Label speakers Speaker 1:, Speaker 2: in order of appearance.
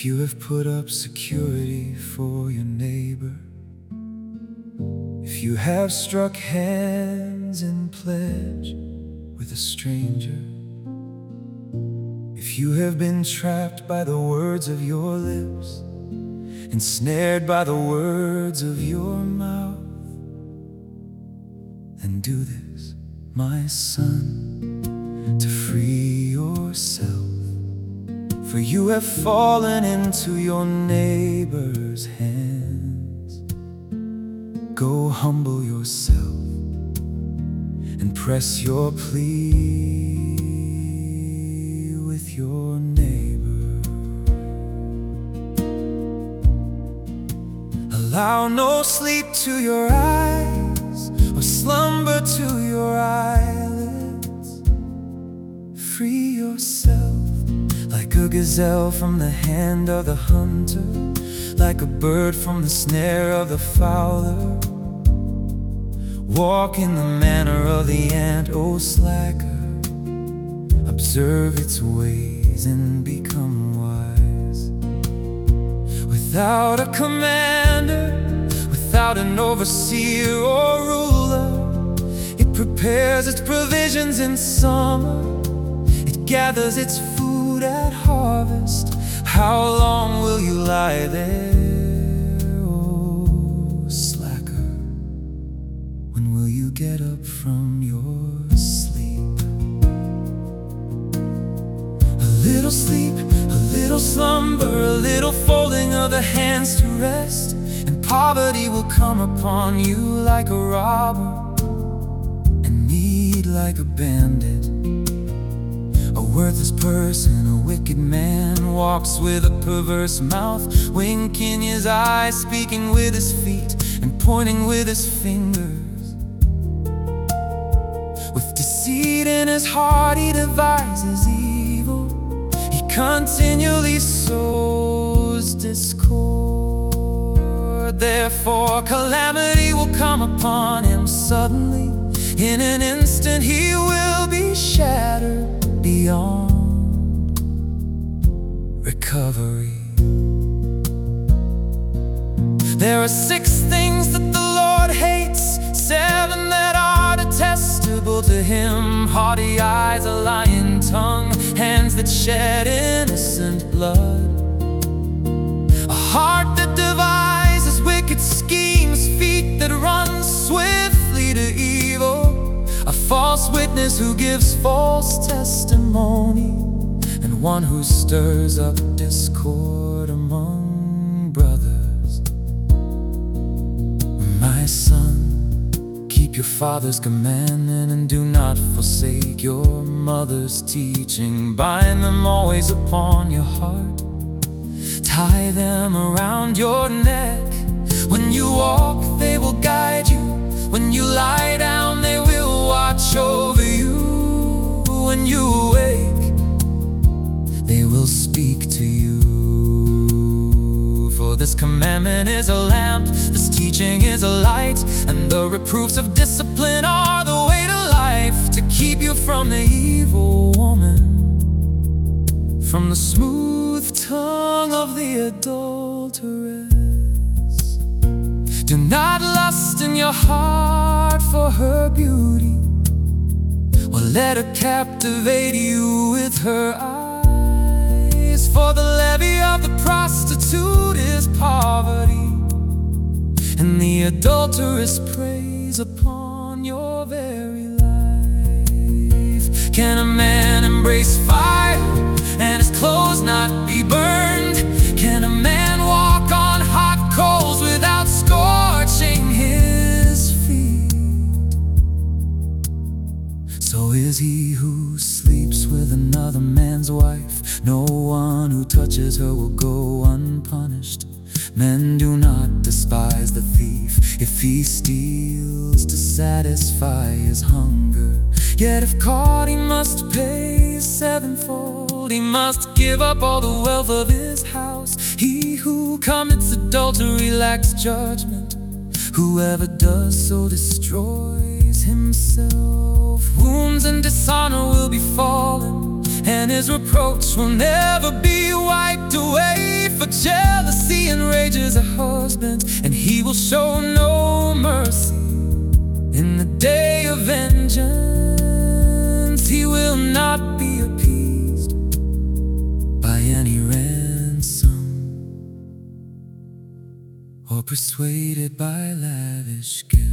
Speaker 1: If you have put up security for your neighbor, if you have struck hands in pledge with a stranger, if you have been trapped by the words of your lips, ensnared by the words of your mouth, then do this, my son, to free yourself. For you have fallen into your neighbor's hands. Go humble yourself and press your plea with your neighbor. Allow no sleep to your eyes or slumber to your eyelids. Free yourself like a gazelle from the hand of the hunter, like a bird from the snare of the fowler. Walk in the manner of the ant, O slacker. Observe its ways and become wise. Without a commander, without an overseer or ruler, it prepares its provisions in summer, it gathers its food at harvest. How long will you lie there, oh slacker? When will you get up from your sleep? A little sleep, a little slumber, a little folding of the hands to rest, and poverty will come upon you like a robber, and need like a bandit. A worthless person, a wicked man, walks with a perverse mouth, winking his eyes, speaking with his feet, and pointing with his fingers. With deceit in his heart he devises evil. He continually sows discord. Therefore calamity will come upon him suddenly. In an instant he will be shattered beyond recovery. There are 6 things that the Lord hates, 7 that are detestable to him: haughty eyes, a lying tongue, hands that shed innocent blood, a heart that devises wicked schemes, feet that run swiftly to evil, a false witness who gives false testimony, and one who stirs up discord among brothers. My son, keep your father's commandment and do not forsake your mother's teaching. Bind them always upon your heart, tie them around your neck. When you walk, they will guide you. When you lie down, they will watch over you. When you awake, they will speak to you. For this commandment is a lamp, this teaching is a light, and the reproofs of discipline are the way to life, to keep you from the evil woman, from the smooth tongue of the adulteress. Do not lust in your heart for her beauty, or let her captivate you with her eyes. For the levy of the prostitute is poverty, and the adulteress preys upon your very life. Can a man embrace fire and his clothes not be burned? Can a man walk on hot coals without scorching his feet? So is he who sleeps with another man's wife. No one who touches her will go unpunished. Men, do not despise the thief if he steals to satisfy his hunger. Yet if caught, he must pay 7-fold. He must give up all the wealth of his house. He who commits adultery lacks judgment. Whoever does so destroys himself. Wounds and dishonor will be fallen, and his reproach will never be wiped away for jealousy enrages a husband, and he will show no mercy in the day of vengeance. He will not be appeased by any ransom, or persuaded by lavish gifts.